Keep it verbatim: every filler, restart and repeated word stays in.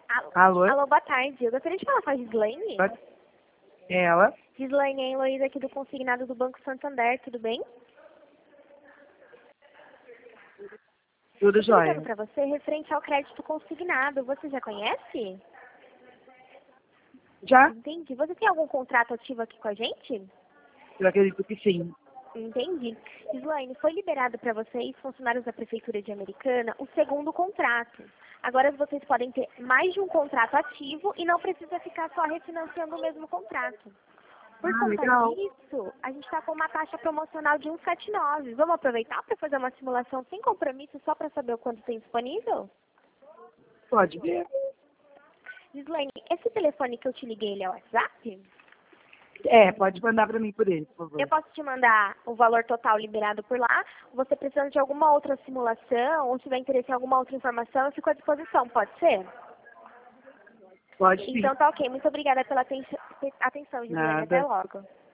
Alô, Alô? alô, boa tarde. Eu gostaria de falar com a Gislaine. É ela? Gislaine, é a Heloísa aqui do Consignado do Banco Santander, tudo bem? Tudo Eu tô ligando jóia. pra você referente ao crédito consignado. Você já conhece? Já? Entendi. Você tem algum contrato ativo aqui com a gente? Eu acredito que sim. Entendi. Gislaine, foi liberado para vocês, funcionários da Prefeitura de Americana, o segundo contrato. Agora vocês podem ter mais de um contrato ativo e não precisa ficar só refinanciando o mesmo contrato. Por Ah, conta legal. disso, a gente está com uma taxa promocional de cento e setenta e nove. Vamos aproveitar para fazer uma simulação sem compromisso só para saber o quanto tem disponível? Pode ver. Gislaine, esse telefone que eu te liguei, ele é o WhatsApp? É, pode mandar pra mim por ele, por favor. Eu posso te mandar o valor total liberado por lá. Você precisando de alguma outra simulação ou tiver interesse em alguma outra informação, eu fico à disposição, pode ser? Pode sim. Então tá ok. Muito obrigada pela aten- atenção, Gislaine. Até Nada. logo.